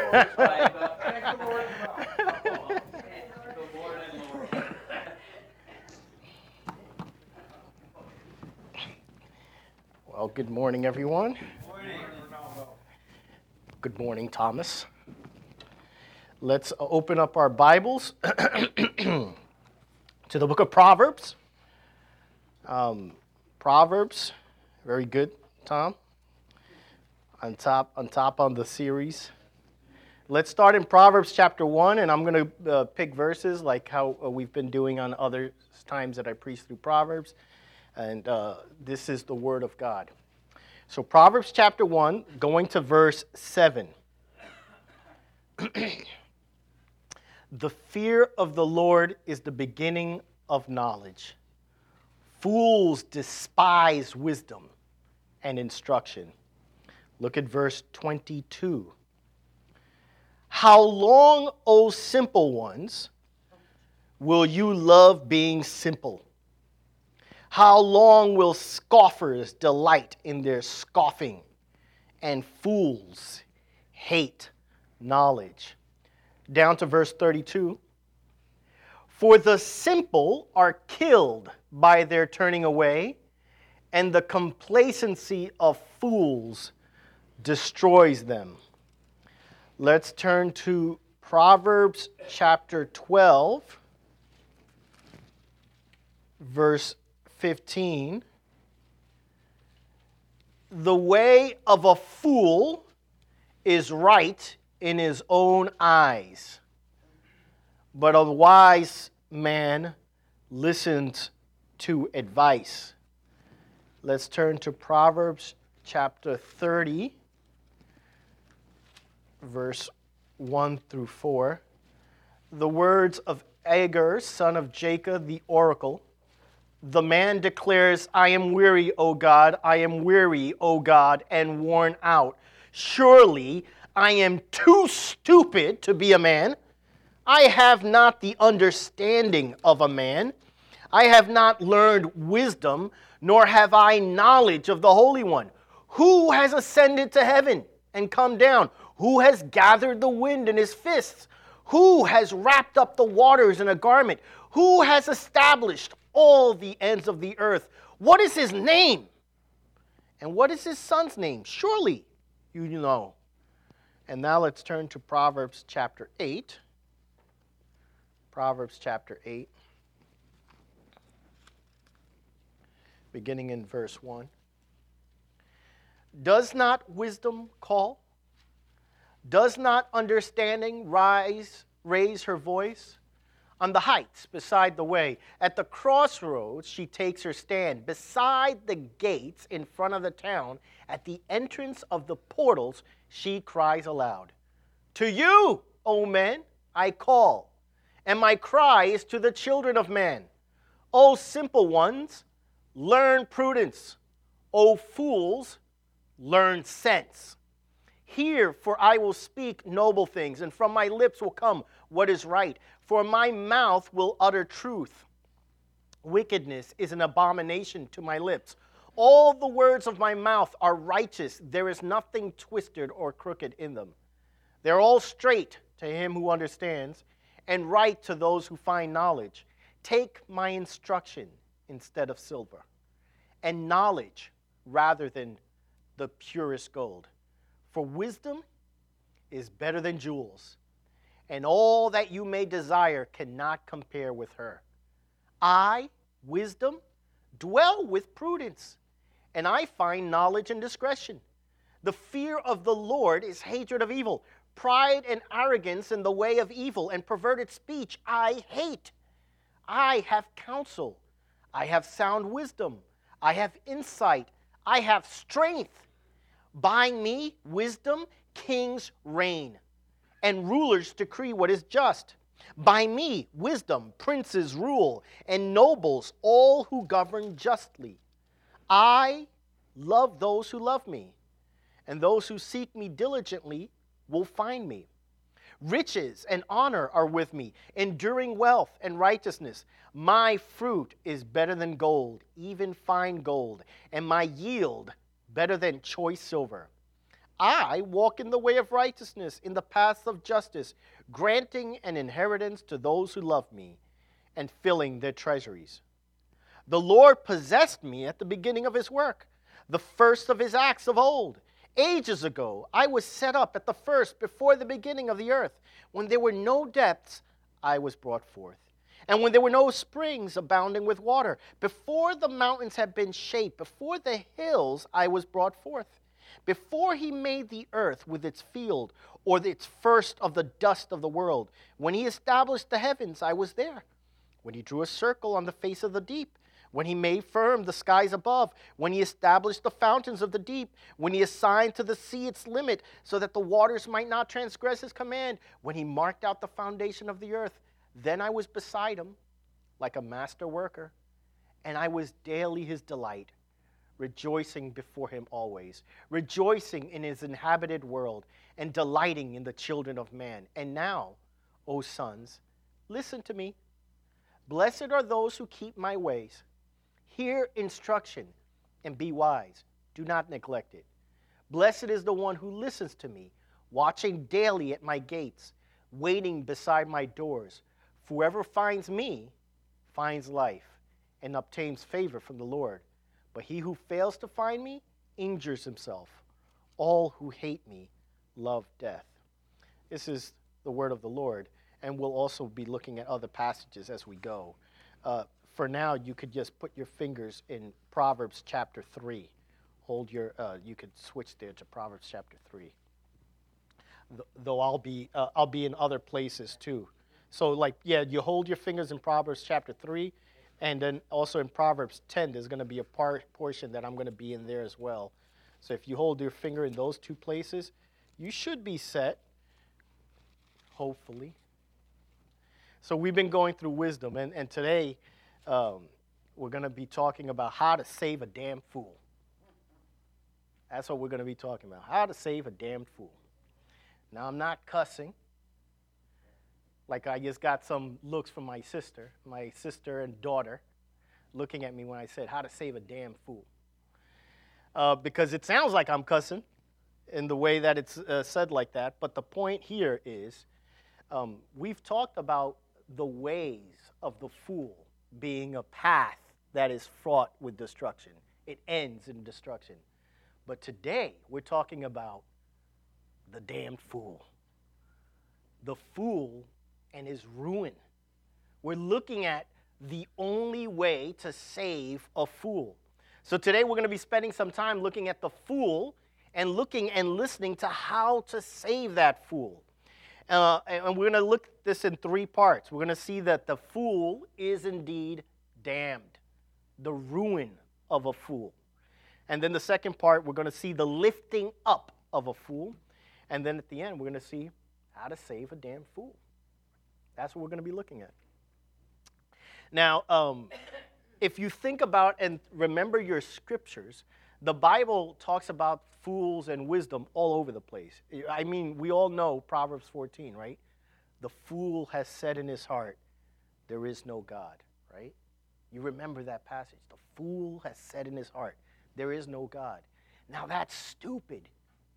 Well, good morning, everyone. Good morning, Thomas. Let's open up our Bibles to the book of Proverbs. Proverbs, very good, Tom. On top on the series. Let's start in Proverbs chapter 1, and I'm going to pick verses like how we've been doing on other times that I preach through Proverbs. And this is the Word of God. So Proverbs chapter 1, going to verse 7. The fear of the Lord is the beginning of knowledge. Fools despise wisdom and instruction. Look at verse 22. How long, O simple ones, will you love being simple? How long will scoffers delight in their scoffing, and fools hate knowledge? Down to verse 32. For the simple are killed by their turning away, and the complacency of fools destroys them. Let's turn to Proverbs chapter 12, verse 15. The way of a fool is right in his own eyes, but a wise man listens to advice. Let's turn to Proverbs chapter 30, verse 1 through 4. The words of Agur, son of Jacob, the oracle. The man declares, I am weary, O God, I am weary, O God, and worn out. Surely I am too stupid to be a man. I have not the understanding of a man. I have not learned wisdom, nor have I knowledge of the Holy One. Who has ascended to heaven and come down? Who has gathered the wind in his fists? Who has wrapped up the waters in a garment? Who has established all the ends of the earth? What is his name? And what is his son's name? Surely you know. And now let's turn to Proverbs chapter 8. Proverbs chapter 8, beginning in verse 1. Does not wisdom call? Does not understanding raise her voice? On the heights beside the way, at the crossroads she takes her stand. Beside the gates in front of the town, at the entrance of the portals, she cries aloud. To you, O men, I call, and my cry is to the children of man. O simple ones, learn prudence. O fools, learn sense. Hear, for I will speak noble things, and from my lips will come what is right. For my mouth will utter truth. Wickedness is an abomination to my lips. All the words of my mouth are righteous. There is nothing twisted or crooked in them. They're all straight to him who understands, and right to those who find knowledge. Take my instruction instead of silver, and knowledge rather than the purest gold. For wisdom is better than jewels, and all that you may desire cannot compare with her. I, wisdom, dwell with prudence, and I find knowledge and discretion. The fear of the Lord is hatred of evil. Pride and arrogance in the way of evil and perverted speech I hate. I have counsel. I have sound wisdom. I have insight. I have strength. By me, wisdom, kings reign, and rulers decree what is just. By me, wisdom, princes rule, and nobles, all who govern justly. I love those who love me, and those who seek me diligently will find me. Riches and honor are with me, enduring wealth and righteousness. My fruit is better than gold, even fine gold, and my yield better than choice silver. I walk in the way of righteousness, in the paths of justice, granting an inheritance to those who love me and filling their treasuries. The Lord possessed me at the beginning of his work, the first of his acts of old. Ages ago, I was set up at the first before the beginning of the earth. When there were no depths, I was brought forth. And when there were no springs abounding with water, before the mountains had been shaped, before the hills, I was brought forth. Before he made the earth with its field, or its first of the dust of the world, when he established the heavens, I was there. When he drew a circle on the face of the deep, when he made firm the skies above, when he established the fountains of the deep, when he assigned to the sea its limit, so that the waters might not transgress his command, when he marked out the foundation of the earth, then I was beside him like a master worker, and I was daily his delight, rejoicing before him always, rejoicing in his inhabited world, and delighting in the children of man. And now, O sons, listen to me. Blessed are those who keep my ways. Hear instruction and be wise. Do not neglect it. Blessed is the one who listens to me, watching daily at my gates, waiting beside my doors. For whoever finds me finds life and obtains favor from the Lord. But he who fails to find me injures himself. All who hate me love death. This is the word of the Lord, and we'll also be looking at other passages as we go. For now, you could just put your fingers in Proverbs chapter 3. You could switch there to Proverbs chapter 3. Though I'll be in other places too. So you hold your fingers in Proverbs chapter 3, and then also in Proverbs 10, there's going to be a portion that I'm going to be in there as well. So if you hold your finger in those two places, you should be set, hopefully. So we've been going through wisdom, and today we're going to be talking about how to save a damn fool. That's what we're going to be talking about, how to save a damn fool. Now, I'm not cussing. Like I just got some looks from my sister and daughter looking at me when I said how to save a damn fool. Because it sounds like I'm cussing in the way that it's said like that. But the point here is we've talked about the ways of the fool being a path that is fraught with destruction. It ends in destruction. But today we're talking about the damned fool. The fool and his ruin. We're looking at the only way to save a fool. So today we're going to be spending some time looking at the fool and looking and listening to how to save that fool. And we're going to look at this in three parts. We're going to see that the fool is indeed damned, the ruin of a fool. And then the second part, we're going to see the lifting up of a fool. And then at the end, we're going to see how to save a damn fool. That's what we're going to be looking at. Now, if you think about and remember your scriptures, the Bible talks about fools and wisdom all over the place. I mean, we all know Proverbs 14, right? The fool has said in his heart, there is no God, right? You remember that passage. The fool has said in his heart, there is no God. Now that's stupid.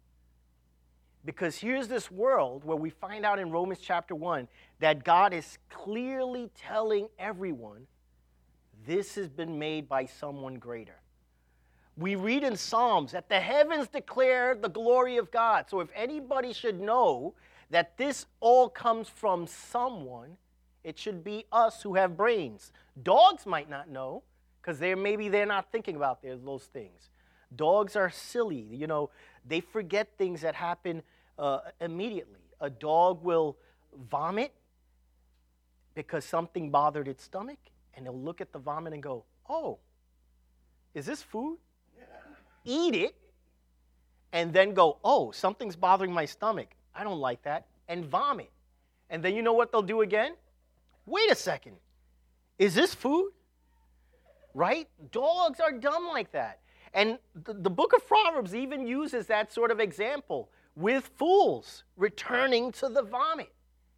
Because here's this world where we find out in Romans chapter 1 that God is clearly telling everyone this has been made by someone greater. We read in Psalms that the heavens declare the glory of God. So if anybody should know that this all comes from someone, it should be us who have brains. Dogs might not know because maybe they're not thinking about those things. Dogs are silly. You know, they forget things that happen immediately. A dog will vomit because something bothered its stomach, and they'll look at the vomit and go, oh, is this food? Eat it, and then go, oh, something's bothering my stomach. I don't like that, and vomit. And then you know what they'll do again? Wait a second. Is this food? Right? Dogs are dumb like that. And the book of Proverbs even uses that sort of example with fools returning to the vomit.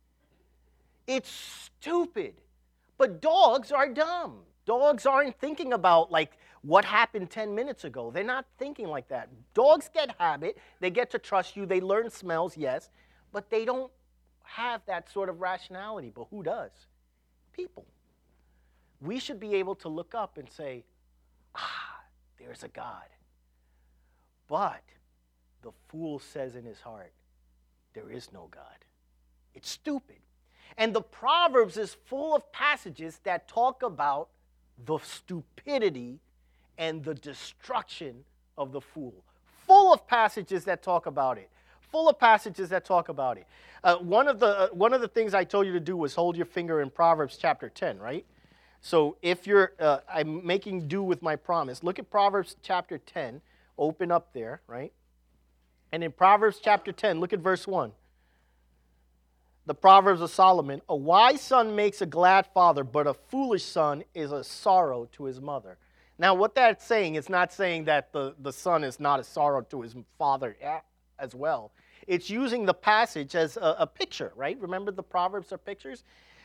It's stupid. But dogs are dumb. Dogs aren't thinking about, like, what happened 10 minutes ago. They're not thinking like that. Dogs get habit. They get to trust you. They learn smells, yes, but they don't have that sort of rationality. But who does? People. We should be able to look up and say, there's a God. But the fool says in his heart, there is no God. It's stupid. And the Proverbs is full of passages that talk about the stupidity and the destruction of the fool. Full of passages that talk about it. Full of passages that talk about it. One of the things I told you to do was hold your finger in Proverbs chapter 10, right? So if you're, I'm making do with my promise. Look at Proverbs chapter 10. Open up there, right? And in Proverbs chapter 10, look at verse 1. The Proverbs of Solomon, a wise son makes a glad father, but a foolish son is a sorrow to his mother. Now, what that's saying, it's not saying that the son is not a sorrow to his father as well. It's using the passage as a picture, right? Remember the Proverbs are pictures?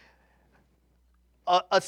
A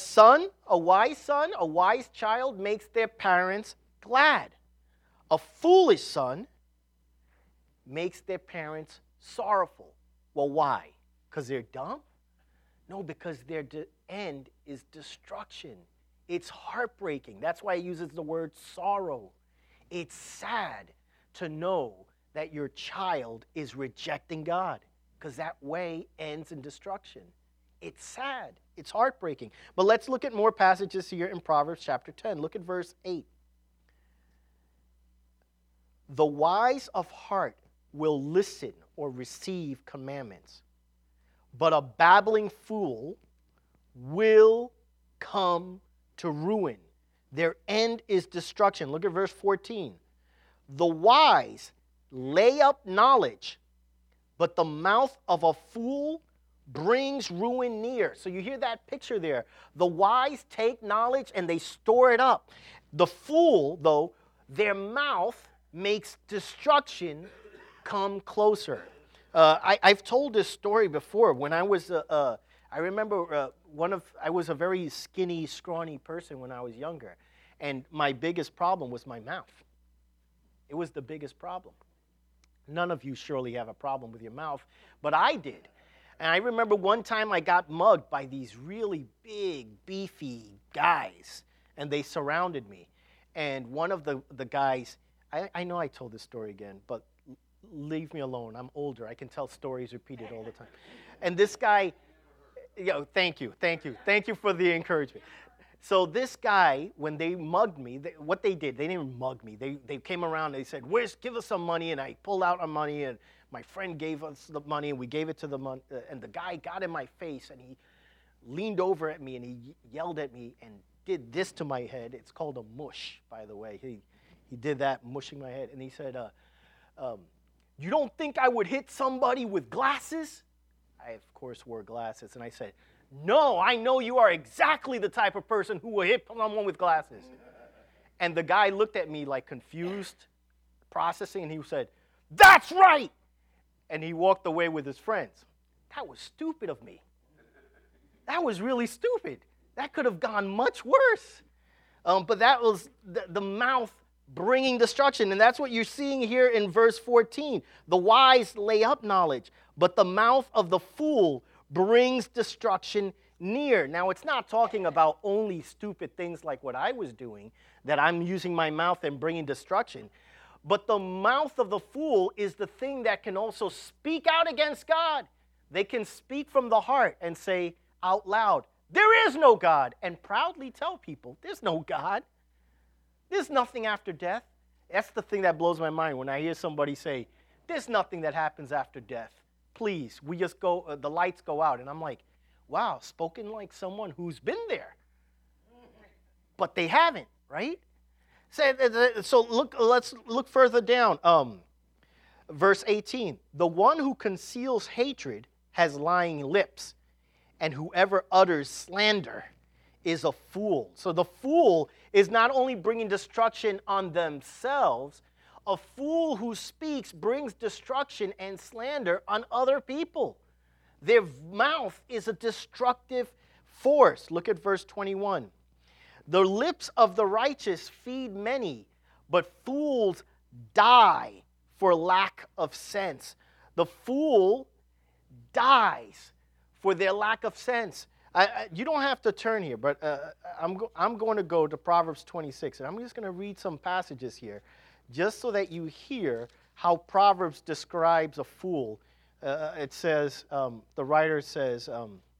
wise child makes their parents glad. A foolish son makes their parents sorrowful. Well, why? Because they're dumb? No, because their end is destruction. It's heartbreaking. That's why it uses the word sorrow. It's sad to know that your child is rejecting God, because that way ends in destruction. It's sad. It's heartbreaking. But let's look at more passages here in Proverbs chapter 10. Look at verse 8. The wise of heart will listen or receive commandments, but a babbling fool will come to ruin. Their end is destruction. Look at verse 14. The wise lay up knowledge, but the mouth of a fool brings ruin near. So you hear that picture there. The wise take knowledge and they store it up. The fool, though, their mouth makes destruction come closer. I've told this story before. When I was, I remember I was a very skinny, scrawny person when I was younger, and my biggest problem was my mouth. It was the biggest problem. None of you surely have a problem with your mouth, but I did. And I remember one time I got mugged by these really big, beefy guys, and they surrounded me. And one of the guys, I know I told this story again, but leave me alone. I'm older. I can tell stories repeated all the time. And this guy, thank you for the encouragement. So this guy, when they mugged me, what they did, they didn't mug me. They came around, they said, give us some money, and I pulled out our money, and my friend gave us the money, and we gave it to and the guy got in my face, and he leaned over at me, and he yelled at me, and did this to my head. It's called a mush, by the way. He did that, mushing my head, and he said, you don't think I would hit somebody with glasses? I, of course, wore glasses, and I said, no, I know you are exactly the type of person who will hit someone with glasses. And the guy looked at me like confused, processing, and he said, that's right! And he walked away with his friends. That was stupid of me. That was really stupid. That could have gone much worse. But that was the mouth bringing destruction. And that's what you're seeing here in verse 14. The wise lay up knowledge, but the mouth of the fool brings destruction near. Now, it's not talking about only stupid things like what I was doing, that I'm using my mouth and bringing destruction. But the mouth of the fool is the thing that can also speak out against God. They can speak from the heart and say out loud, there is no God, and proudly tell people, there's no God. There's nothing after death. That's the thing that blows my mind when I hear somebody say, there's nothing that happens after death. Please, we just go, the lights go out. And I'm like, wow, spoken like someone who's been there. But they haven't, right? So let's look further down. Verse 18, the one who conceals hatred has lying lips, and whoever utters slander is a fool. So the fool is not only bringing destruction on themselves, a fool who speaks brings destruction and slander on other people. Their mouth is a destructive force. Look at verse 21. The lips of the righteous feed many, but fools die for lack of sense. The fool dies for their lack of sense. You don't have to turn here, but I'm going to go to Proverbs 26, and I'm just going to read some passages here, just so that you hear how Proverbs describes a fool. It says, the writer says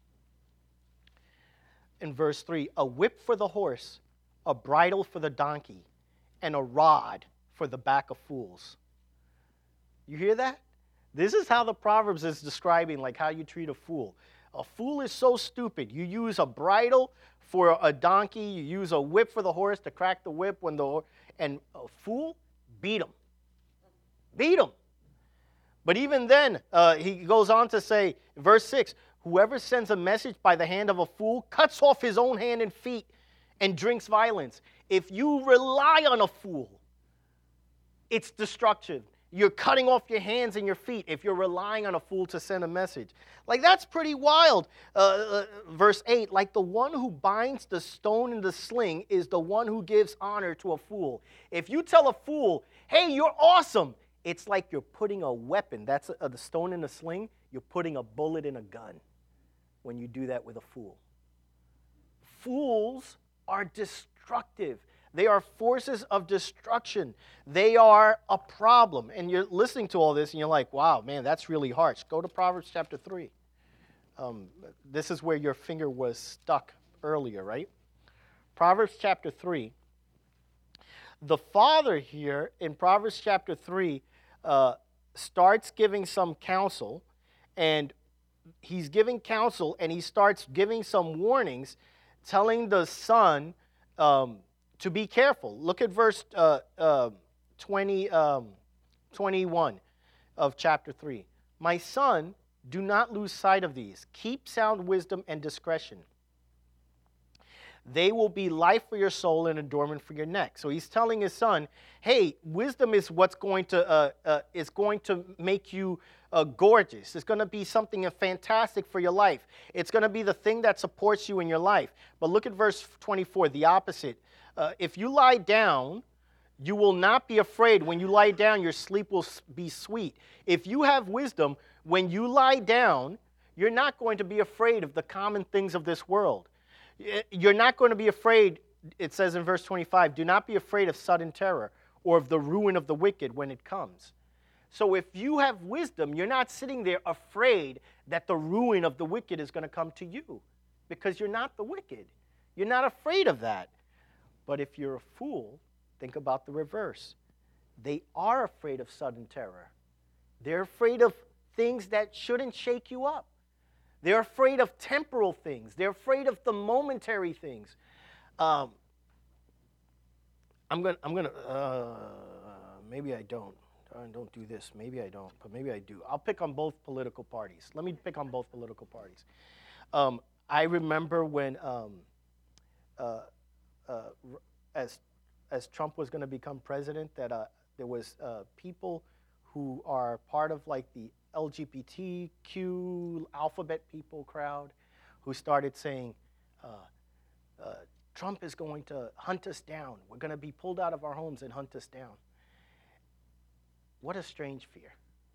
in verse 3, a whip for the horse, a bridle for the donkey, and a rod for the back of fools. You hear that? This is how the Proverbs is describing like how you treat a fool. A fool is so stupid. You use a bridle for a donkey. You use a whip for the horse to crack the whip and a fool, beat him. Beat him. But even then, he goes on to say, verse 6, whoever sends a message by the hand of a fool cuts off his own hand and feet and drinks violence. If you rely on a fool, it's destruction. You're cutting off your hands and your feet if you're relying on a fool to send a message. Like, that's pretty wild. Verse 8, like the one who binds the stone in the sling is the one who gives honor to a fool. If you tell a fool, hey, you're awesome, it's like you're putting a weapon. That's the stone in the sling. You're putting a bullet in a gun when you do that with a fool. Fools are destructive. They are forces of destruction. They are a problem. And you're listening to all this, and you're like, wow, man, that's really harsh. Go to Proverbs chapter 3. This is where your finger was stuck earlier, right? Proverbs chapter 3. The father here in Proverbs chapter 3 starts giving some counsel, and he's giving counsel, and he starts giving some warnings, telling the son to be careful. Look at verse 21 of chapter 3. My son, do not lose sight of these. Keep sound wisdom and discretion. They will be life for your soul and adornment for your neck. So he's telling his son, hey, wisdom is what's going to make you gorgeous. It's going to be something fantastic for your life. It's going to be the thing that supports you in your life. But look at verse 24, the opposite. If you lie down, you will not be afraid. When you lie down, your sleep will be sweet. If you have wisdom, when you lie down, you're not going to be afraid of the common things of this world. You're not going to be afraid, it says in verse 25, do not be afraid of sudden terror or of the ruin of the wicked when it comes. So if you have wisdom, you're not sitting there afraid that the ruin of the wicked is going to come to you, because you're not the wicked. You're not afraid of that. But if you're a fool, think about the reverse. They are afraid of sudden terror. They're afraid of things that shouldn't shake you up. They're afraid of temporal things. They're afraid of the momentary things. Maybe I don't. I don't do this. Maybe I don't, but maybe I do. I'll pick on both political parties. Let me pick on both political parties. I remember when, as Trump was going to become president, that there was people who are part of like the LGBTQ alphabet people crowd who started saying, Trump is going to hunt us down. We're going to be pulled out of our homes and hunt us down. What a strange fear.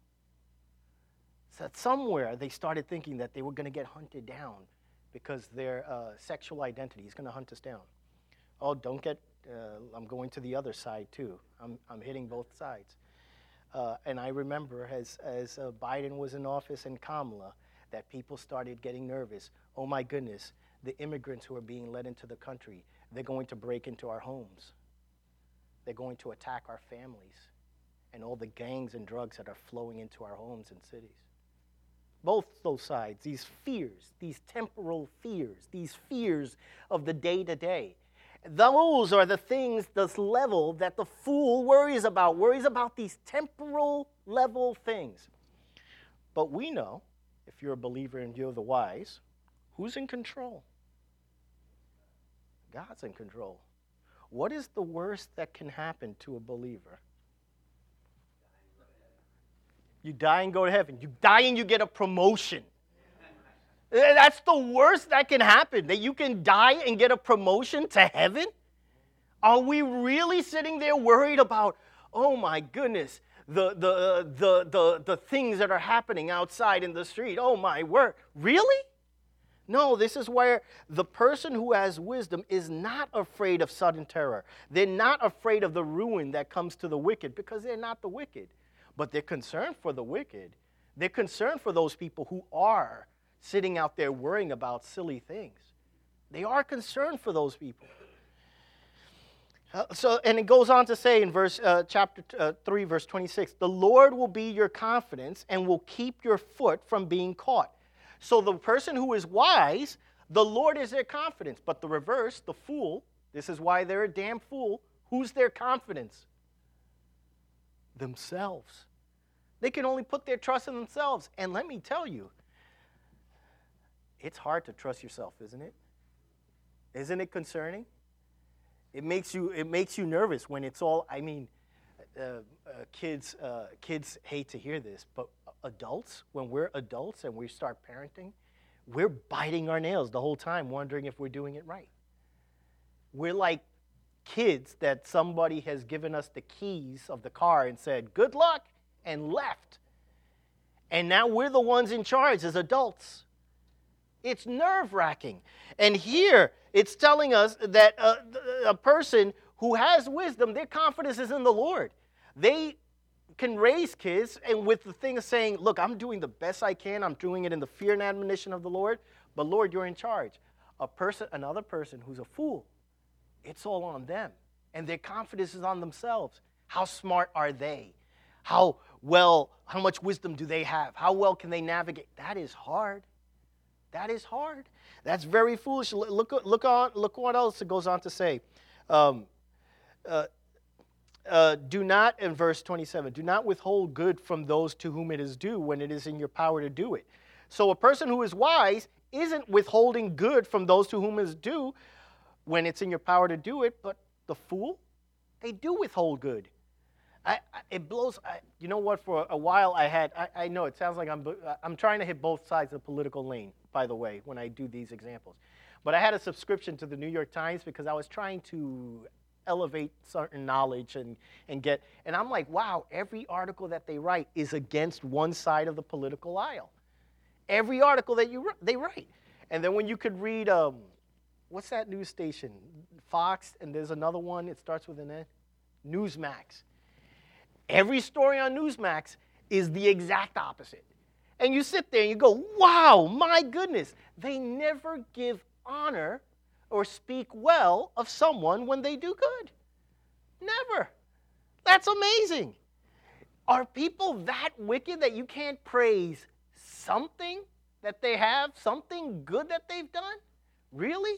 So somewhere they started thinking that they were going to get hunted down because their sexual identity is going to hunt us down. Oh, don't get, I'm going to the other side too. I'm hitting both sides. And I remember as Biden was in office and Kamala, that people started getting nervous. Oh my goodness, the immigrants who are being let into the country, they're going to break into our homes. They're going to attack our families and all the gangs and drugs that are flowing into our homes and cities. Both those sides, these fears, these temporal fears, these fears of the day-to-day. Those are the things, this level that the fool worries about these temporal level things. But we know, if you're a believer and you're the wise, who's in control? God's in control. What is the worst that can happen to a believer? You die and go to heaven. You die and you get a promotion. That's the worst that can happen, that you can die and get a promotion to heaven? Are we really sitting there worried about, oh my goodness, the things that are happening outside in the street? Oh my word. Really? No, this is where the person who has wisdom is not afraid of sudden terror. They're not afraid of the ruin that comes to the wicked, because they're not the wicked. But they're concerned for the wicked. They're concerned for those people who are sitting out there worrying about silly things. They are concerned for those people. And it goes on to say in chapter 3, verse 26, the Lord will be your confidence and will keep your foot from being caught. So the person who is wise, the Lord is their confidence. But the reverse, the fool, this is why they're a damn fool. Who's their confidence? Themselves. They can only put their trust in themselves. And let me tell you, it's hard to trust yourself, isn't it? Isn't it concerning? It makes you nervous when it's all, kids hate to hear this, but adults, when we're adults and we start parenting, we're biting our nails the whole time, wondering if we're doing it right. We're like kids that somebody has given us the keys of the car and said, good luck, and left. And now we're the ones in charge as adults. It's nerve-wracking. And here, it's telling us that a person who has wisdom, their confidence is in the Lord. They can raise kids, and with the thing of saying, look, I'm doing the best I can. I'm doing it in the fear and admonition of the Lord. But Lord, you're in charge. Another person who's a fool, it's all on them. And their confidence is on themselves. How smart are they? How much wisdom do they have? How well can they navigate? That is hard. That is hard. That's very foolish. Look what else it goes on to say. Do not, in verse 27, do not withhold good from those to whom it is due when it is in your power to do it. So a person who is wise isn't withholding good from those to whom it is due when it's in your power to do it, but the fool, they do withhold good. It blows. You know what? For a while, I know it sounds like I'm trying to hit both sides of the political lane, by the way, when I do these examples. But I had a subscription to the New York Times because I was trying to elevate certain knowledge and I'm like, wow, every article that they write is against one side of the political aisle. Every article that they write. And then when you could read, what's that news station? Fox, and there's another one, it starts with an N, Newsmax. Every story on Newsmax is the exact opposite. And you sit there and you go, wow, my goodness. They never give honor or speak well of someone when they do good. Never. That's amazing. Are people that wicked that you can't praise something that they have, something good that they've done? Really?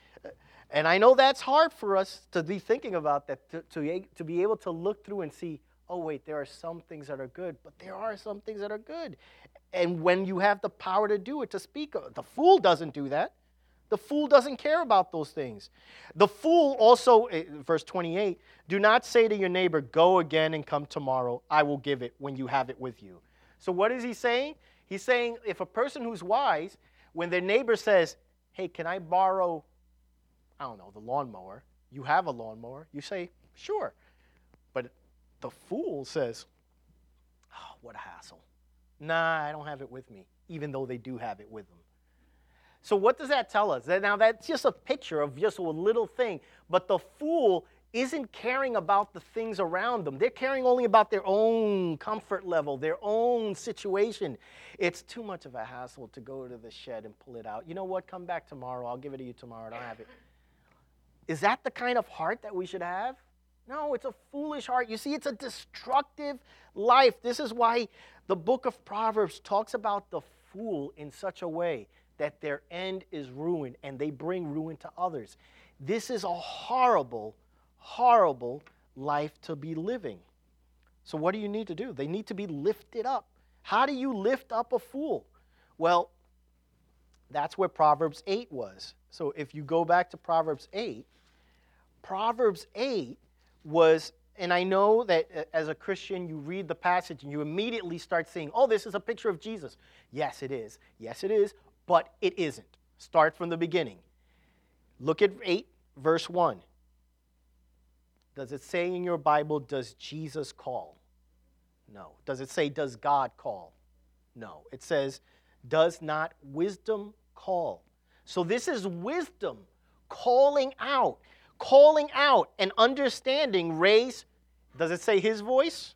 And I know that's hard for us to be thinking about that, to be able to look through and see, oh, wait, there are some things that are good, but there are some things that are good. And when you have the power to do it, to speak of it, the fool doesn't do that. The fool doesn't care about those things. The fool also, verse 28, do not say to your neighbor, go again and come tomorrow. I will give it when you have it with you. So what is he saying? He's saying if a person who's wise, when their neighbor says, hey, can I borrow, I don't know, the lawnmower? You have a lawnmower. You say, sure. But the fool says, oh, what a hassle. Nah, I don't have it with me, even though they do have it with them. So what does that tell us? Now, that's just a picture of just a little thing. But the fool isn't caring about the things around them. They're caring only about their own comfort level, their own situation. It's too much of a hassle to go to the shed and pull it out. You know what? Come back tomorrow. I'll give it to you tomorrow. I don't have it. Is that the kind of heart that we should have? No, it's a foolish heart. You see, it's a destructive life. This is why the book of Proverbs talks about the fool in such a way that their end is ruin and they bring ruin to others. This is a horrible, horrible life to be living. So what do you need to do? They need to be lifted up. How do you lift up a fool? Well, that's where Proverbs 8 was. So if you go back to Proverbs 8 was, and I know that as a Christian, you read the passage and you immediately start saying, oh, this is a picture of Jesus. Yes, it is. Yes, it is. but it isn't. Start from the beginning. Look at 8, verse 1. Does it say in your Bible, does Jesus call? No. Does it say, does God call? No. It says, does not wisdom call? So this is wisdom calling out and understanding. Raise, does it say his voice?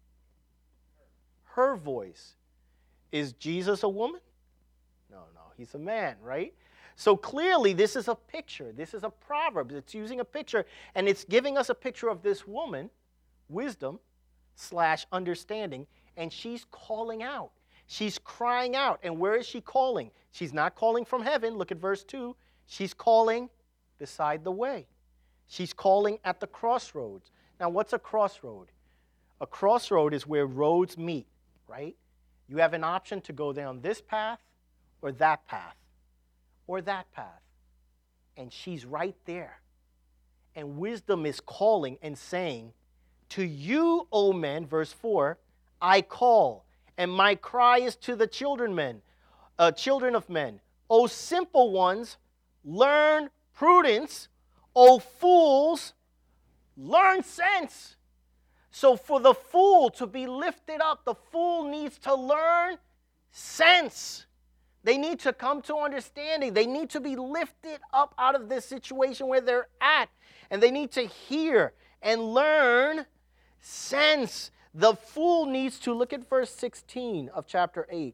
Her voice. Is Jesus a woman? No, he's a man, right? So clearly this is a picture. This is a proverb. It's using a picture, and it's giving us a picture of this woman, wisdom / understanding, and she's calling out. She's crying out. And where is she calling? She's not calling from heaven. Look at verse 2. She's calling beside the way. She's calling at the crossroads. Now, what's a crossroad? A crossroad is where roads meet, right? You have an option to go down this path or that path or that path. And she's right there. And wisdom is calling and saying, to you, O men, verse 4, I call, and my cry is to the children of men. O simple ones, learn prudence. O fools, learn sense. So for the fool to be lifted up, the fool needs to learn sense. They need to come to understanding. They need to be lifted up out of this situation where they're at. And they need to hear and learn sense. The fool needs to, look at verse 16 of chapter 8.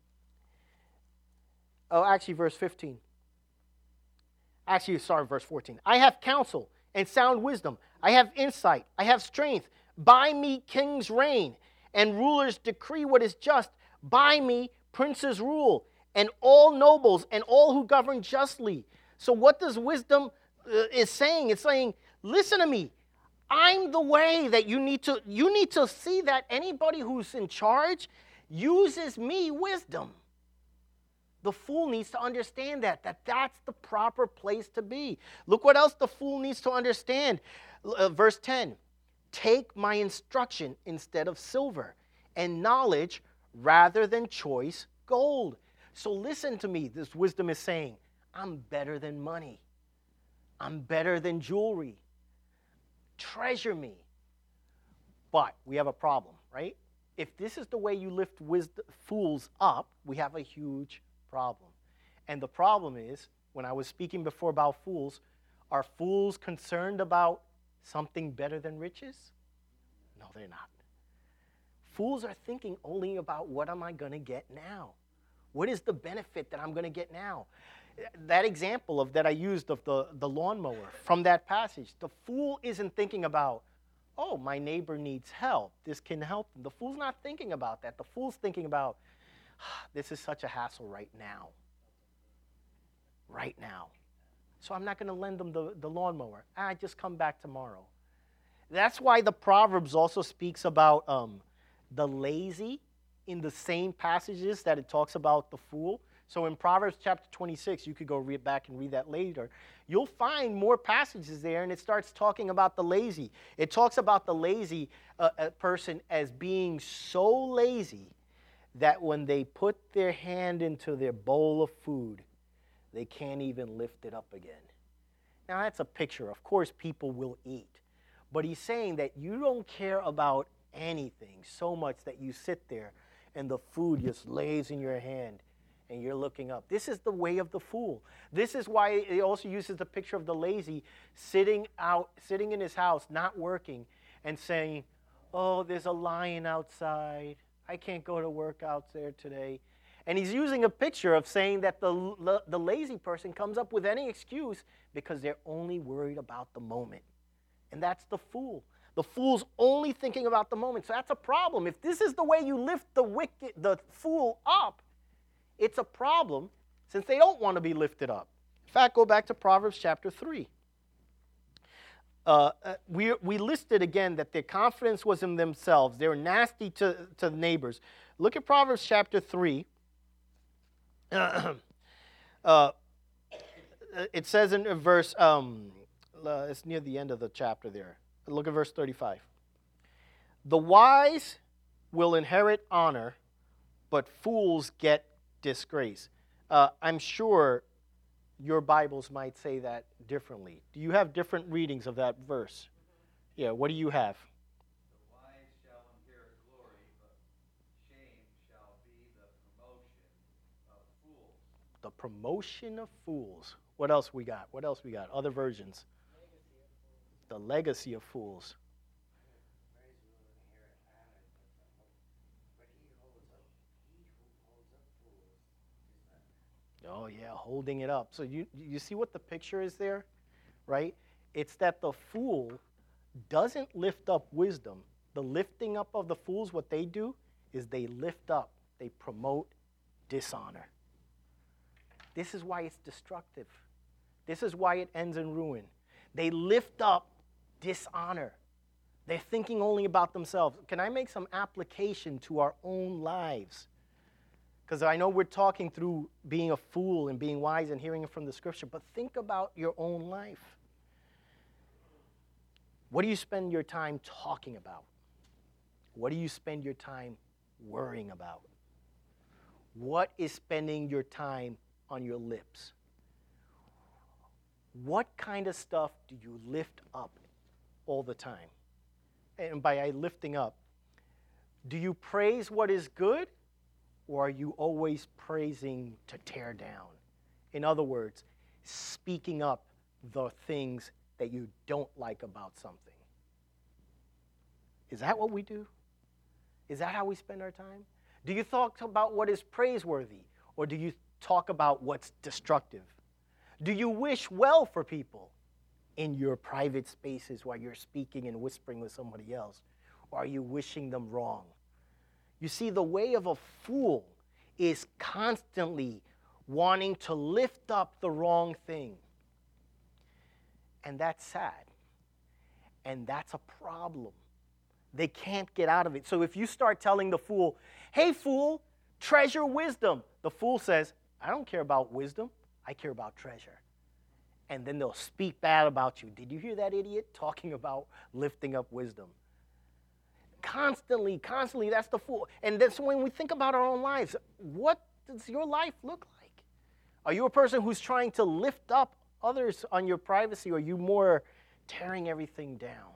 Oh, actually, verse 15. Verse 14. I have counsel and sound wisdom. I have insight. I have strength. By me kings reign, and rulers decree what is just. By me princes rule, and all nobles and all who govern justly. So what does wisdom is saying? It's saying, listen to me. I'm the way that you need to see that anybody who's in charge uses me, wisdom. The fool needs to understand that's the proper place to be. Look what else the fool needs to understand. Verse 10, take my instruction instead of silver, and knowledge rather than choice gold. So listen to me, this wisdom is saying, I'm better than money. I'm better than jewelry. Treasure me. But we have a problem, right? If this is the way you lift fools up, we have a huge problem. And the problem is, when I was speaking before about fools, are fools concerned about something better than riches? No, they're not. Fools are thinking only about what am I going to get now? What is the benefit that I'm going to get now? That example that I used of the lawnmower from that passage, the fool isn't thinking about, oh, my neighbor needs help. This can help them. The fool's not thinking about that. The fool's thinking about, this is such a hassle right now. Right now. So I'm not going to lend them the lawnmower. I just come back tomorrow. That's why the Proverbs also speaks about the lazy in the same passages that it talks about the fool. So in Proverbs chapter 26, you could go read back and read that later. You'll find more passages there, and it starts talking about the lazy. It talks about the lazy person as being so lazy that when they put their hand into their bowl of food, they can't even lift it up again. Now, that's a picture. Of course, people will eat. But he's saying that you don't care about anything so much that you sit there and the food just lays in your hand and you're looking up. This is the way of the fool. This is why it also uses the picture of the lazy sitting in his house, not working, and saying, oh, there's a lion outside. I can't go to work out there today. And he's using a picture of saying that the lazy person comes up with any excuse because they're only worried about the moment. And that's the fool. The fool's only thinking about the moment. So that's a problem. If this is the way you lift the fool up, it's a problem since they don't want to be lifted up. In fact, go back to Proverbs chapter 3. We listed again that their confidence was in themselves. They were nasty to the neighbors. Look at Proverbs chapter 3. It says in verse, it's near the end of the chapter there. Look at verse 35. The wise will inherit honor, but fools get disgrace. I'm sure your Bibles might say that differently. Do you have different readings of that verse? Yeah, what do you have? The wise shall inherit glory, but shame shall be the promotion of fools. The promotion of fools. What else we got? What else we got? Other versions. The legacy of fools. Oh, yeah, holding it up. So you see what the picture is there, right? It's that the fool doesn't lift up wisdom. The lifting up of the fools, what they do is they lift up, they promote dishonor. This is why it's destructive. This is why it ends in ruin. They lift up dishonor. They're thinking only about themselves. Can I make some application to our own lives? Because I know we're talking through being a fool and being wise and hearing it from the scripture, but think about your own life. What do you spend your time talking about? What do you spend your time worrying about? What is spending your time on your lips? What kind of stuff do you lift up all the time? And by lifting up, do you praise what is good, or are you always praising to tear down? In other words, speaking up the things that you don't like about something. Is that what we do? Is that how we spend our time? Do you talk about what is praiseworthy, or do you talk about what's destructive? Do you wish well for people in your private spaces while you're speaking and whispering with somebody else? Or are you wishing them wrong? You see, the way of a fool is constantly wanting to lift up the wrong thing. And that's sad. And that's a problem. They can't get out of it. So if you start telling the fool, hey, fool, treasure wisdom, the fool says, I don't care about wisdom. I care about treasure. And then they'll speak bad about you. Did you hear that idiot talking about lifting up wisdom? Constantly, that's the fool. And then so when we think about our own lives, what does your life look like? Are you a person who's trying to lift up others on your privacy, or are you more tearing everything down?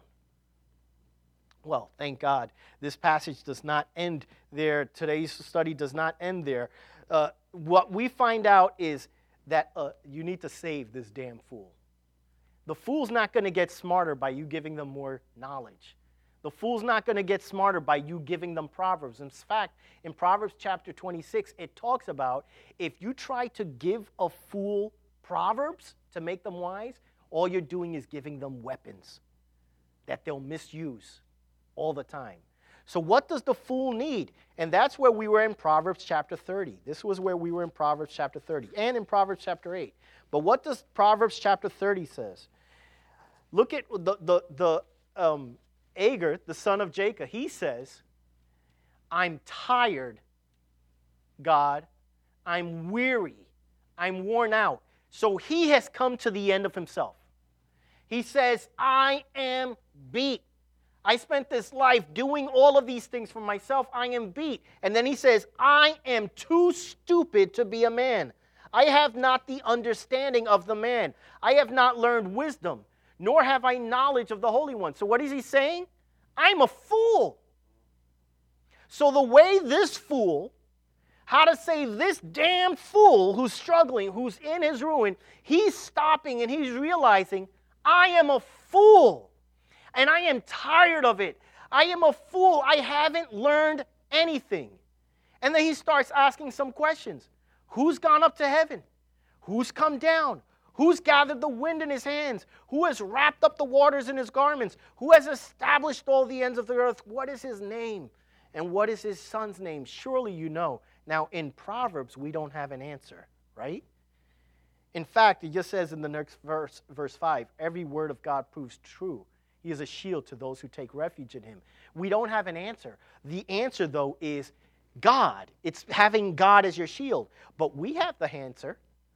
Well, thank God, this passage does not end there. Today's study does not end there. What we find out is that you need to save this damn fool. The fool's not going to get smarter by you giving them more knowledge. The fool's not going to get smarter by you giving them Proverbs. In fact, in Proverbs chapter 26, it talks about if you try to give a fool Proverbs to make them wise, all you're doing is giving them weapons that they'll misuse all the time. So what does the fool need? And that's where we were in Proverbs chapter 30. This was where we were in Proverbs chapter 30 and in Proverbs chapter 8. But what does Proverbs chapter 30 says? Look at the Agur, the son of Jacob. He says, I'm tired, God. I'm weary. I'm worn out. So he has come to the end of himself. He says, I am beat. I spent this life doing all of these things for myself. I am beat. And then he says, I am too stupid to be a man. I have not the understanding of the man. I have not learned wisdom, nor have I knowledge of the Holy One. So what is he saying? I'm a fool. So the way this fool, how to say this damn fool who's struggling, who's in his ruin, he's stopping and he's realizing, I am a fool. And I am tired of it. I am a fool. I haven't learned anything. And then he starts asking some questions. Who's gone up to heaven? Who's come down? Who's gathered the wind in his hands? Who has wrapped up the waters in his garments? Who has established all the ends of the earth? What is his name? And what is his son's name? Surely you know. Now, in Proverbs, we don't have an answer, right? In fact, it just says in the next verse, verse 5, every word of God proves true. He is a shield to those who take refuge in him. We don't have an answer. The answer, though, is God. It's having God as your shield. But we have the answer.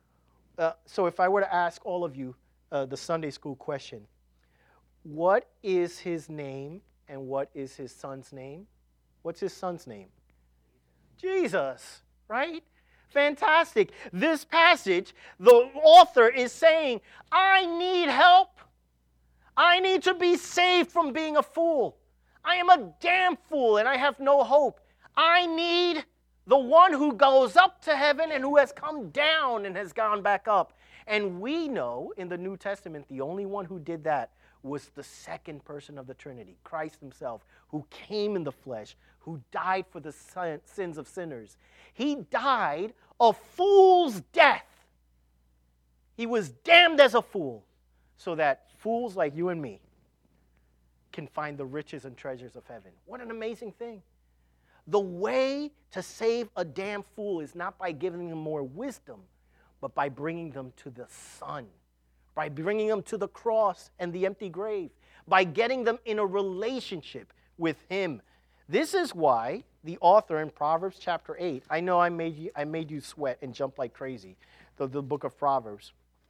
So if I were to ask all of you the Sunday school question, what is his name and what is his son's name? What's his son's name? Jesus, right? Fantastic. This passage, the author is saying, I need help. I need to be saved from being a fool. I am a damn fool and I have no hope. I need the one who goes up to heaven and who has come down and has gone back up. And we know in the New Testament, the only one who did that was the second person of the Trinity, Christ himself, who came in the flesh, who died for the sins of sinners. He died a fool's death. He was damned as a fool so that fools like you and me can find the riches and treasures of heaven. What an amazing thing. The way to save a damn fool is not by giving them more wisdom, but by bringing them to the Son, by bringing them to the cross and the empty grave, by getting them in a relationship with Him. This is why the author in Proverbs chapter 8, I know I made you sweat and jump like crazy, the book of Proverbs.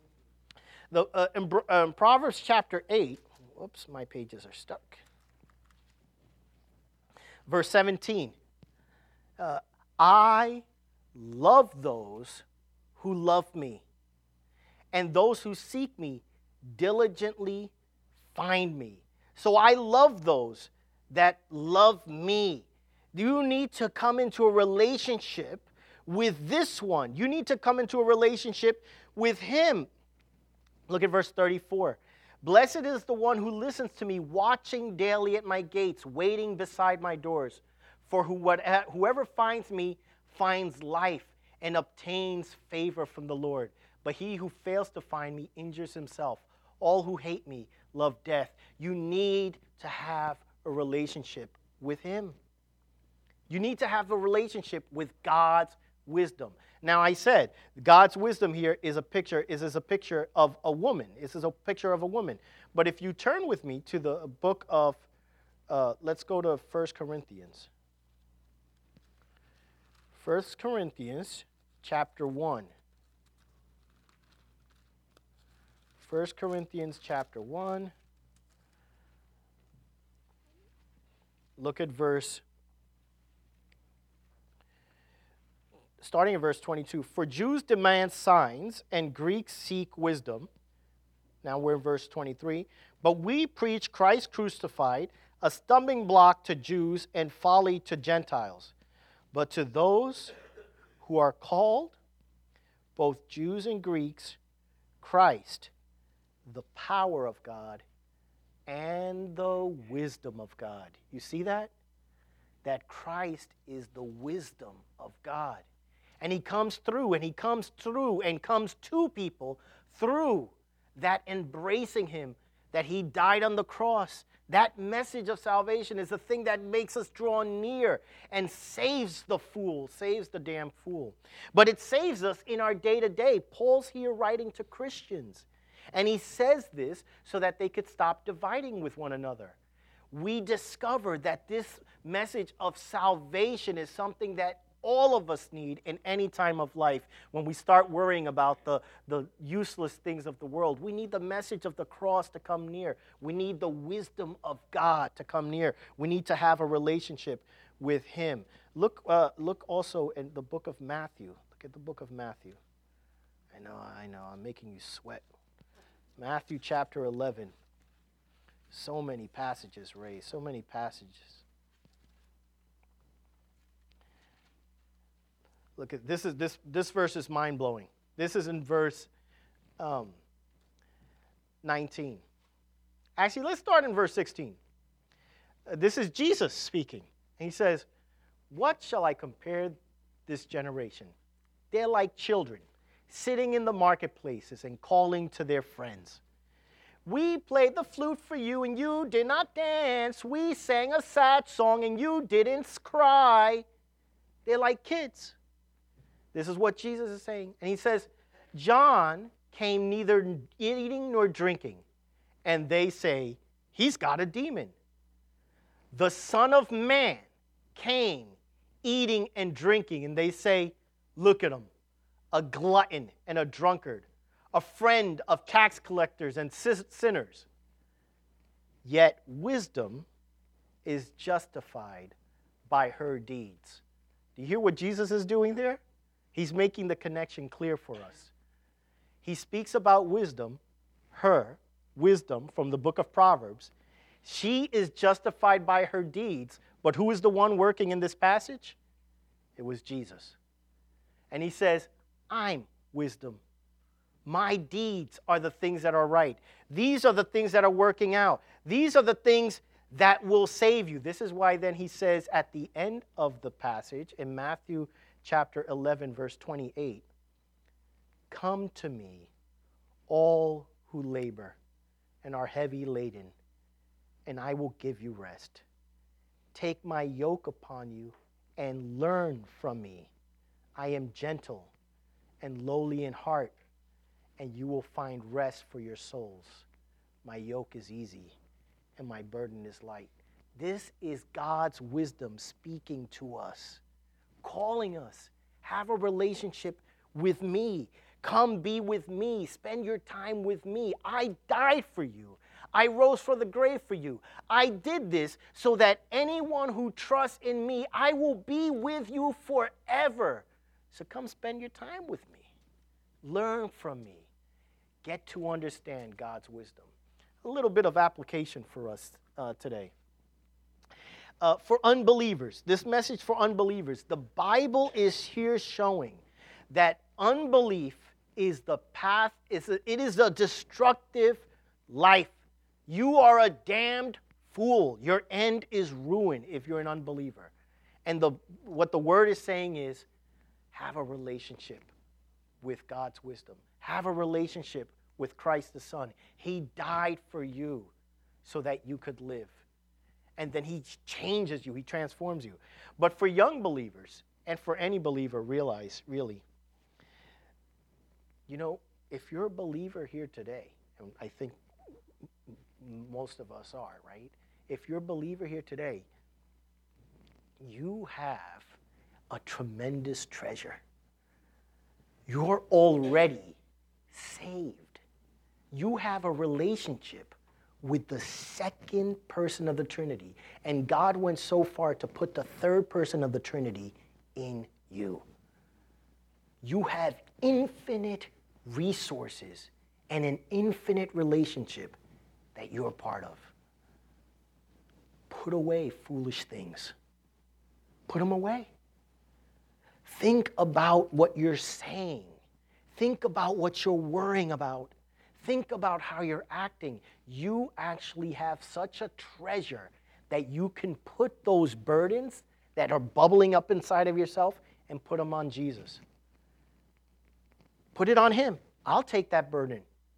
In Proverbs chapter 8, whoops, my pages are stuck. Verse 17, I love those who love me, and those who seek me diligently find me. So I love those that love me. You need to come into a relationship with this one. You need to come into a relationship with Him. Look at verse 34. Blessed is the one who listens to me, watching daily at my gates, waiting beside my doors. For whoever finds me finds life and obtains favor from the Lord. But he who fails to find me injures himself. All who hate me love death. You need to have a relationship with Him. You need to have a relationship with God's wisdom. Now, I said God's wisdom here is a picture of a woman. This is a picture of a woman. But if you turn with me to the book of, let's go to 1 Corinthians. 1 Corinthians chapter 1. 1 Corinthians chapter 1. Look at starting at verse 22. For Jews demand signs and Greeks seek wisdom. Now we're in verse 23. But we preach Christ crucified, a stumbling block to Jews and folly to Gentiles. But to those who are called, both Jews and Greeks, Christ, the power of God and the wisdom of God. You see that? That Christ is the wisdom of God. And He comes through, and He comes through, and comes to people through that embracing Him, that He died on the cross. That message of salvation is the thing that makes us draw near and saves the fool, saves the damn fool. But it saves us in our day-to-day. Paul's here writing to Christians. And he says this so that they could stop dividing with one another. We discover that this message of salvation is something that all of us need in any time of life. When we start worrying about the useless things of the world, we need the message of the cross to come near. We need the wisdom of God to come near. We need to have a relationship with Him. Look also in the book of Matthew. Look at the book of Matthew. I know, I'm making you sweat. Matthew chapter 11. So many passages, Ray, so many passages. Look at this verse is mind-blowing. This is in verse 19. Actually, let's start in verse 16. This is Jesus speaking. And He says, "What shall I compare this generation? They're like children, sitting in the marketplaces and calling to their friends. We played the flute for you and you did not dance. We sang a sad song and you didn't cry." They're like kids. This is what Jesus is saying. And He says, "John came neither eating nor drinking." And they say, "He's got a demon." "The Son of Man came eating and drinking." And they say, "Look at him, a glutton and a drunkard, a friend of tax collectors and sinners." Yet wisdom is justified by her deeds. Do you hear what Jesus is doing there? He's making the connection clear for us. He speaks about wisdom, her wisdom from the book of Proverbs. She is justified by her deeds, but who is the one working in this passage? It was Jesus. And he says, I'm wisdom. My deeds are the things that are right. These are the things that are working out. These are the things that will save you. This is why then he says at the end of the passage in Matthew chapter 11, verse 28, come to me, all who labor and are heavy laden, and I will give you rest. Take my yoke upon you and learn from me. I am gentle and lowly in heart, and you will find rest for your souls. My yoke is easy and my burden is light. This is God's wisdom speaking to us, calling us, have a relationship with me. Come be with me. Spend your time with me. I died for you. I rose from the grave for you. I did this so that anyone who trusts in me, I will be with you forever. So come spend your time with me. Learn from me. Get to understand God's wisdom. A little bit of application for us today. For unbelievers, this message for unbelievers, the Bible is here showing that unbelief is the path, it is a destructive life. You are a damned fool. Your end is ruin if you're an unbeliever. And what the word is saying is, have a relationship with God's wisdom. Have a relationship with Christ the Son. He died for you so that you could live. And then he changes you. He transforms you. But for young believers, and for any believer, realize, really, you know, if you're a believer here today, and I think most of us are, right? If you're a believer here today, you have a tremendous treasure. You're already saved. You have a relationship with the second person of the Trinity. And God went so far to put the third person of the Trinity in you. You have infinite resources and an infinite relationship that you're part of. Put away foolish things. Put them away. Think about what you're saying. Think about what you're worrying about. Think about how you're acting. You actually have such a treasure that you can put those burdens that are bubbling up inside of yourself and put them on Jesus. Put it on him. I'll take that burden.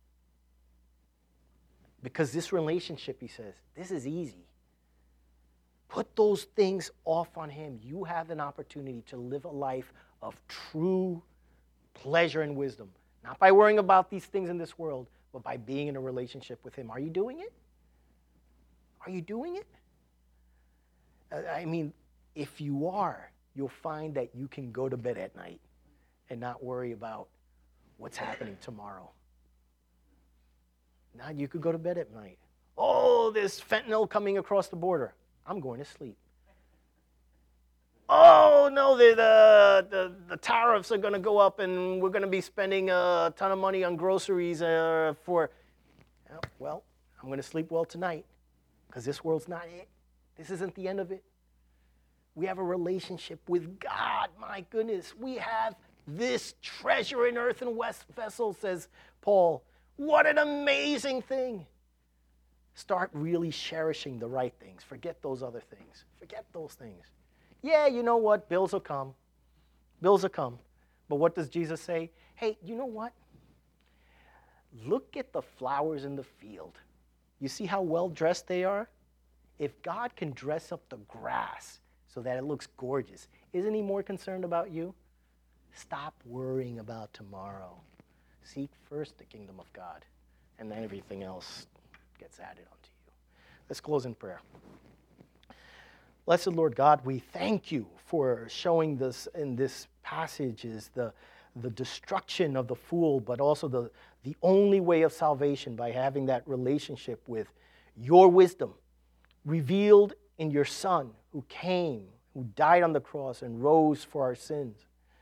Because this relationship, he says, this is easy. Put those things off on him. You have an opportunity to live a life of true pleasure and wisdom. Not by worrying about these things in this world, but by being in a relationship with him. Are you doing it? Are you doing it? I mean, if you are, you'll find that you can go to bed at night and not worry about what's happening tomorrow. Now you could go to bed at night. Oh, there's fentanyl coming across the border. I'm going to sleep. Oh, no, the tariffs are going to go up and we're going to be spending a ton of money on groceries for... Well, I'm going to sleep well tonight because this world's not it. This isn't the end of it. We have a relationship with God. My goodness, we have this treasure in earthen vessels, says Paul. What an amazing thing. Start really cherishing the right things. Forget those other things. Forget those things. Yeah, you know what? Bills will come. Bills will come. But what does Jesus say? Hey, you know what? Look at the flowers in the field. You see how well dressed they are? If God can dress up the grass so that it looks gorgeous, isn't he more concerned about you? Stop worrying about tomorrow. Seek first the kingdom of God, and then everything else gets added onto you. Let's close in prayer. Blessed Lord God, we thank you for showing this in this passage is the destruction of the fool, but also the only way of salvation by having that relationship with your wisdom revealed in your Son who came, who died on the cross and rose for our sins.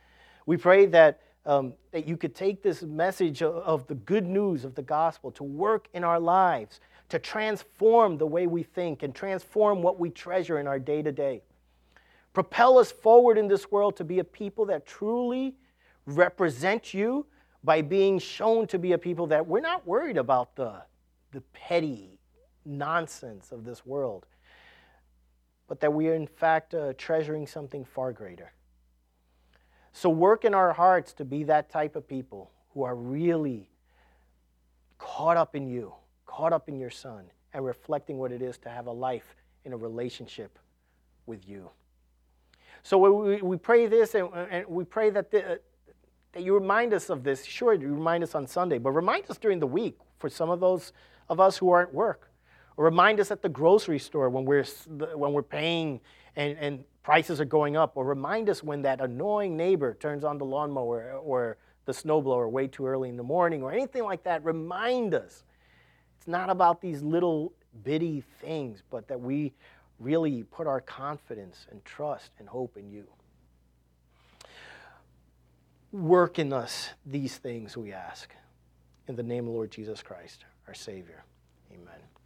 We pray that, that you could take this message of the good news of the gospel to work in our lives, to transform the way we think and transform what we treasure in our day-to-day. Propel us forward in this world to be a people that truly represent you by being shown to be a people that we're not worried about the petty nonsense of this world, but that we are in fact treasuring something far greater. So work in our hearts to be that type of people who are really caught up in you, caught up in your Son, and reflecting what it is to have a life in a relationship with you. So we pray this, and we pray that that you remind us of this. Sure, you remind us on Sunday, but remind us during the week for some of those of us who are at work. Or remind us at the grocery store when we're paying and prices are going up. Or remind us when that annoying neighbor turns on the lawnmower or the snowblower way too early in the morning or anything like that. Remind us. It's not about these little bitty things, but that we really put our confidence and trust and hope in you. Work in us these things, we ask. In the name of the Lord Jesus Christ, our Savior. Amen.